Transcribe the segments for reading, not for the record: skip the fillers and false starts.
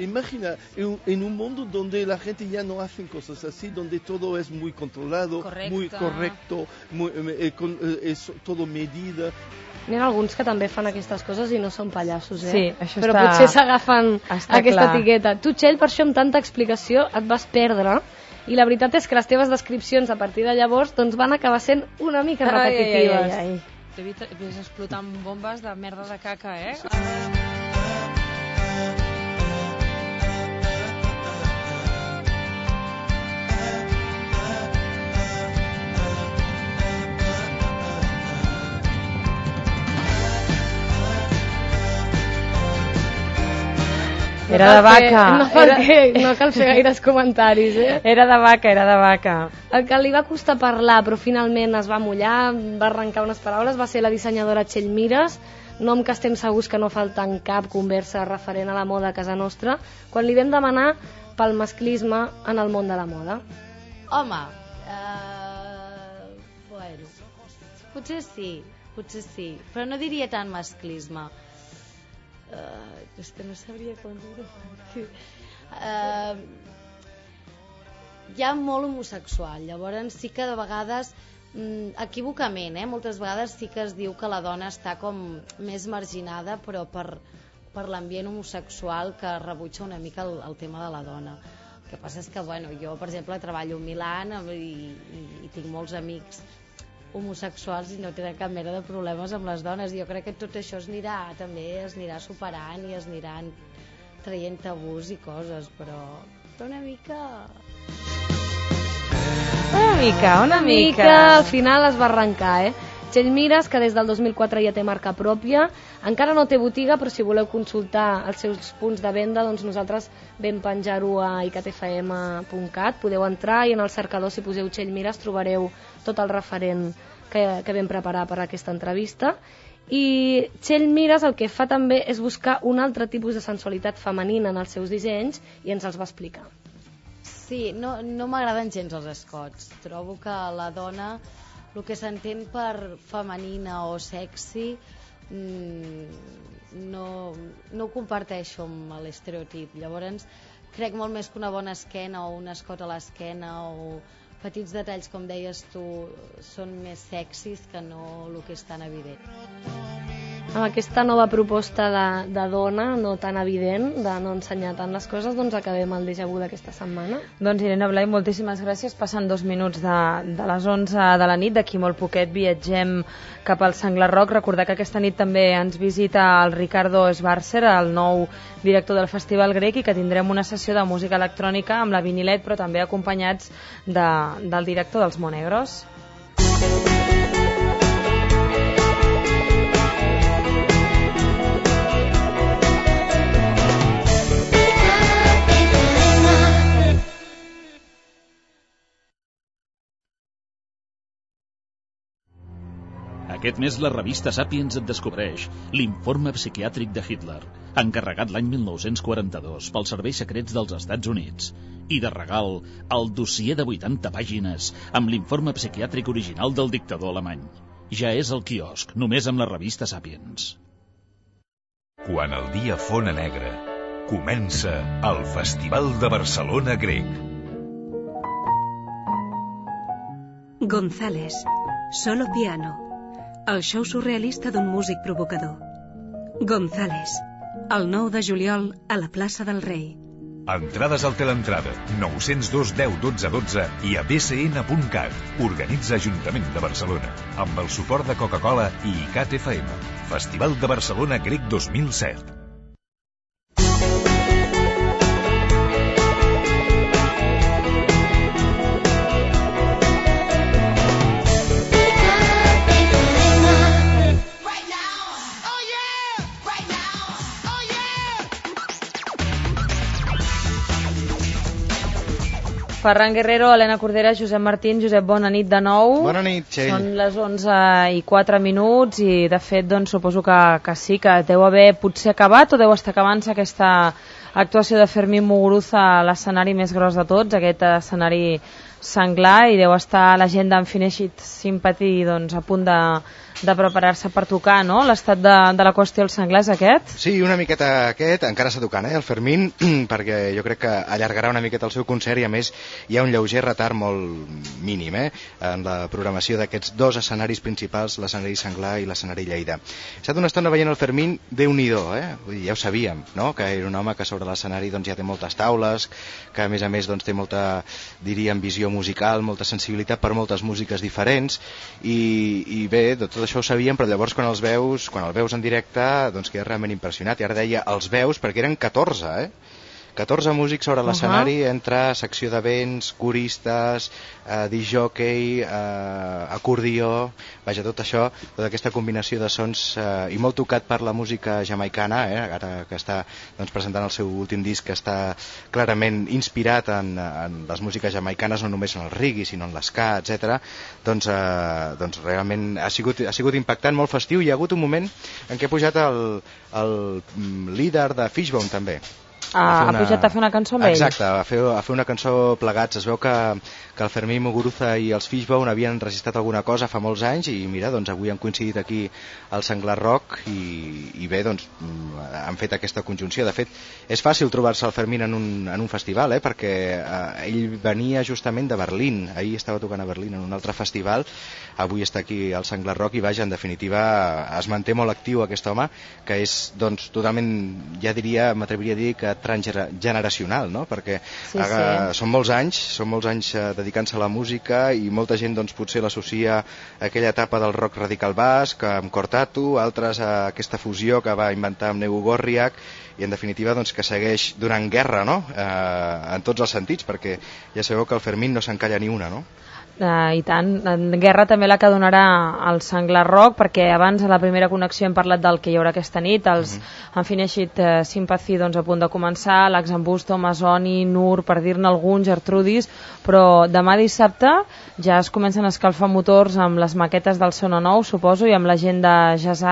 imagina, en un mundo donde la gente ya no hace cosas así, donde todo es muy controlado, muy correcto, es todo medida. N'hi ha alguns que també fan aquestes coses i no són pallassos, Sí, això però està... potser s'agafen aquesta clar. etiqueta. Tu, Txell, per això amb tanta explicació et vas perdre, i la veritat és que les teves descripcions a partir de llavors doncs van acabar sent una mica repetitives. T'he vist explotant bombes de merda de caca, eh? Era de vaca. No cal fer gaires comentaris, Era de vaca. El que li va costar parlar, però finalment es va mullar, va arrencar unes paraules, va ser la dissenyadora Txell Mires, nom que estem segurs que no falta en cap conversa referent a la moda a casa nostra, quan li vam demanar pel masclisme en el món de la moda. Home, bueno, potser sí, però no diria tant masclisme. És que no sabria com dir-ho. Hi ha molt homosexual, llavors sí que de vegades, equívocament, moltes vegades sí que es diu que la dona està com més marginada, però per l'ambient homosexual que rebutja una mica el tema de la dona. El que passa és que, bueno, jo, per exemple, treballo a Milán i tinc molts amics homosexuals i no tenen cap mena de problemes amb les dones. Jo crec que tot això es anirà superant i es aniran traient tabús i coses, però una mica... Una mica. Al final es va arrencar, Txell Mires, que des del 2004 ja té marca pròpia, encara no té botiga, però si voleu consultar els seus punts de venda, doncs nosaltres vam penjar-ho a icatfm.cat, podeu entrar i en el cercador, si poseu Txell Mires, trobareu tot el referent que vam preparar per a aquesta entrevista. I Txell Mires el que fa també és buscar un altre tipus de sensualitat femenina en els seus dissenys i ens els va explicar. Sí, no m'agraden gens els escots. Trobo que la dona, el que s'entén per femenina o sexy, no ho comparteixo amb l'estereotip. Llavors crec molt més que una bona esquena o un escot a l'esquena o petits detalls, com deies tu, són més sexis que no el que és tan evident. Amb aquesta nova proposta de dona, no tan evident, de no ensenyar tant les coses, doncs acabem el déjà vu d'aquesta setmana. Doncs Irene Blai, moltíssimes gràcies. Passen 2 minuts de les 11 de la nit, d'aquí molt poquet viatgem cap al Sanglar Rock. Recordar que aquesta nit també ens visita el Ricardo Schwarzer, el nou director del Festival Grec, i que tindrem una sessió de música electrònica amb la Vinilet, però també acompanyats del director dels Monegros. Aquest mes la revista Sapiens et descobreix l'informe psiquiàtric de Hitler, encarregat l'any 1942 pels serveis secrets dels Estats Units. I de regal, el dossier de 80 pàgines amb l'informe psiquiàtric original del dictador alemany. Ja és al quiosc, només amb la revista Sapiens. Quan el dia fona negre, comença el Festival de Barcelona Grec. González, solo piano. El show surrealista d'un músic provocador. González, el 9 de juliol a la plaça del Rei. Entrades al Teleentrada, 902 10 12 12 i a bcn.cat. Organitza Ajuntament de Barcelona, amb el suport de Coca-Cola i ICAT FM. Festival de Barcelona Grec 2007. Ferran Guerrero, Helena Cordera, Josep Martín. Josep, bona nit de nou. Bona nit, Txell. Són les 11:04 i de fet doncs, suposo que sí, que deu haver potser acabat o deu estar acabant-se aquesta actuació de Fermín Muguruza a l'escenari més gros de tots, aquest escenari Senglar, i deu estar la gent d'Unfinished Sympathy doncs, a punt de preparar-se per tocar, no? L'estat de la qüestió del Senglar és aquest? Sí, una miqueta aquest, encara està tocant, el Fermín, perquè jo crec que allargarà una miqueta el seu concert i a més hi ha un lleuger retard molt mínim en la programació d'aquests dos escenaris principals, l'escenari Senglar i l'escenari Lleida. He estat una estona veient el Fermín, Déu-n'hi-do, vull dir, ja ho sabíem, no? Que era un home que sobre l'escenari doncs, ja té moltes taules, que a més doncs, té molta, diríem, visió musical, molta sensibilitat per moltes músiques diferents i bé, tot això ho sabíem, però llavors quan el veus en directe doncs quedes realment impressionat. I ara deia els veus perquè eren 14, 14 músics sobre l'escenari, entre secció de vents, coristes, disc-jockey, acordió, vaja, tot això, tota aquesta combinació de sons i molt tocat per la música jamaicana, ara que està doncs, presentant el seu últim disc, que està clarament inspirat en les músiques jamaicanes, no només en el reggae, sinó en l'esca, etc. Doncs realment ha sigut impactant, molt festiu. Hi ha hagut un moment en què ha pujat el líder de Fishbone, també. Ha pujat a fer una cançó amb ell. Exacte, a fer una cançó plegats. Es veu que el Fermín Muguruza i els Fishbone havien registrat alguna cosa fa molts anys i mira, doncs avui han coincidit aquí al Senglar Rock i bé, doncs han fet aquesta conjunció. De fet, és fàcil trobar-se el Fermín en un festival, perquè ell venia justament de Berlín, ahir estava tocant a Berlín en un altre festival, avui està aquí al Senglar Rock i vaja, en definitiva es manté molt actiu aquest home, que és doncs totalment, ja diria, m'atreviria a dir que transgeneracional, no? Perquè són molts anys dedicant-se a la música i molta gent doncs, potser l'associa a aquella etapa del rock radical basc, amb Cortatu, altres a aquesta fusió que va inventar amb Neu Gorriak i en definitiva doncs, que segueix donant guerra, no? En tots els sentits, perquè ja sabeu que el Fermín no s'encalla ni una, no? I tant, guerra també la que donarà al Senglar Rock, perquè abans a la primera connexió hem parlat del que hi haurà aquesta nit, els Unfinished Sympathy doncs, a punt de començar, l'Axambusto, Masoni, Nur, per dir-ne alguns, Gertrudis, però demà dissabte ja es comencen a escalfar motors amb les maquetes del Sono Nou, suposo, i amb la gent de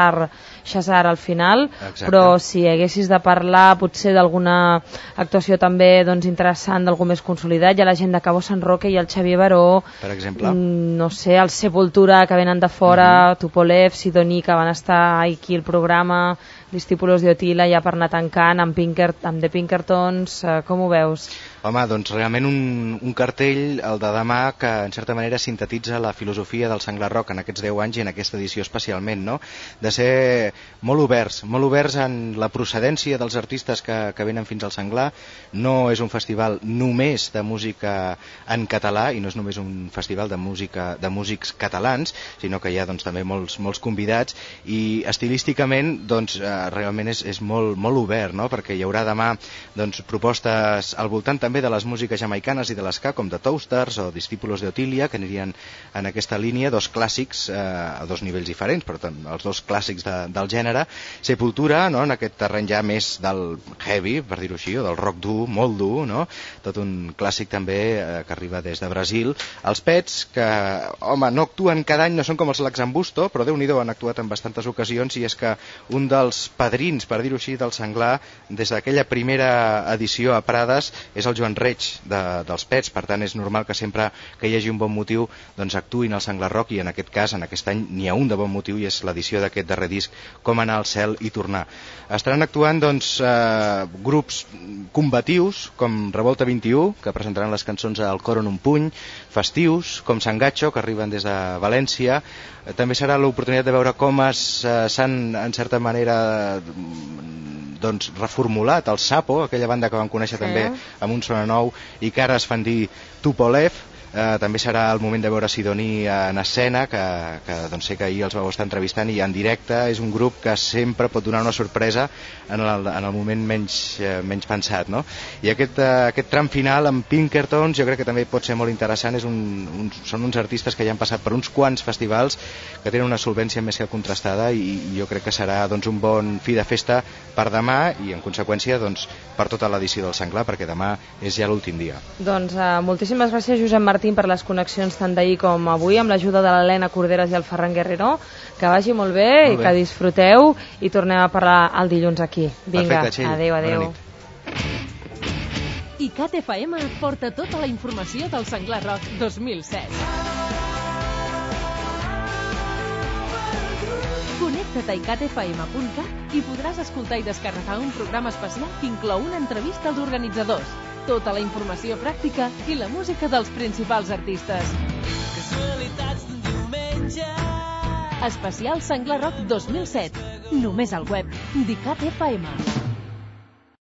Shazar al final. Exacte. Però si haguessis de parlar potser d'alguna actuació també doncs, interessant, d'algú més consolidat, hi ha la gent de Cabo San Roque i el Xavier Baró, per exemple, no sé, el Sepultura, que venen de fora, Tupolev, Sidoní, que van estar aquí al programa, Discípulos de Otila, ja per anar tancant, amb The Pinkertons, com ho veus? Home, doncs realment un cartell, el de demà, que en certa manera sintetitza la filosofia del Senglar Rock en aquests 10 anys i en aquesta edició especialment, no? De ser molt oberts en la procedència dels artistes que venen fins al Senglar. No és un festival només de música en català i no és només un festival de músics catalans, sinó que hi ha doncs, també molts convidats i estilísticament doncs, realment és molt obert, no? Perquè hi haurà demà doncs, propostes al voltant també de les músiques jamaicanes i de l'esca, com The Toasters o Discípulos de Otilia, que anirien en aquesta línia, dos clàssics a dos nivells diferents, però els dos clàssics del gènere. Sepultura, no? En aquest terreny ja més del heavy, per dir-ho així, o del rock dur, molt dur, no? Tot un clàssic també que arriba des de Brasil. Els Pets, que, home, no actuen cada any, no són com els Laxambusto, però Déu-n'hi-do, han actuat en bastantes ocasions i és que un dels padrins, per dir-ho així, del Senglar, des d'aquella primera edició a Prades, és el Joan Reig dels Pets, per tant és normal que sempre que hi hagi un bon motiu doncs actuïn al Senglar Rock i en aquest cas, en aquest any, n'hi ha un de bon motiu i és l'edició d'aquest darrer disc, Com anar al cel i tornar. Estaran actuant doncs, grups combatius com Revolta 21, que presentaran les cançons al cor en un puny, festius com Sangacho, que arriben des de València. També serà l'oportunitat de veure com s'han, en certa manera, doncs, reformulat el Sapo, aquella banda que vam conèixer també amb un Sono Nou i que ara es fan dir Tupolev. També serà el moment de veure Sidoní en escena, que doncs sé que ahir els vau estar entrevistant i en directe és un grup que sempre pot donar una sorpresa en el moment menys pensat, no? I aquest tram final amb Pinkertons jo crec que també pot ser molt interessant. Són uns artistes que ja han passat per uns quants festivals que tenen una solvència més que contrastada i jo crec que serà doncs, un bon fi de festa per demà i en conseqüència doncs, per tota l'edició del Senglar, perquè demà és ja l'últim dia. Doncs moltíssimes gràcies, Josep Martín, per les connexions tant d'ahir com avui, amb l'ajuda de l'Helena Corderes i el Ferran Guerrero. Que vagi molt bé i que disfruteu i tornem a parlar el dilluns aquí. Vinga, perfecte, adéu. ICAT FM et porta tota la informació del Senglar Rock 2007. Connecta't a icatfm.cat i podràs escoltar i descarregar un programa especial que inclou una entrevista als organitzadors, tota la informació pràctica i la música dels principals artistes. Casualitats d'un diumenge. Especial Senglar Rock 2007. Només al web d'ICAT FM.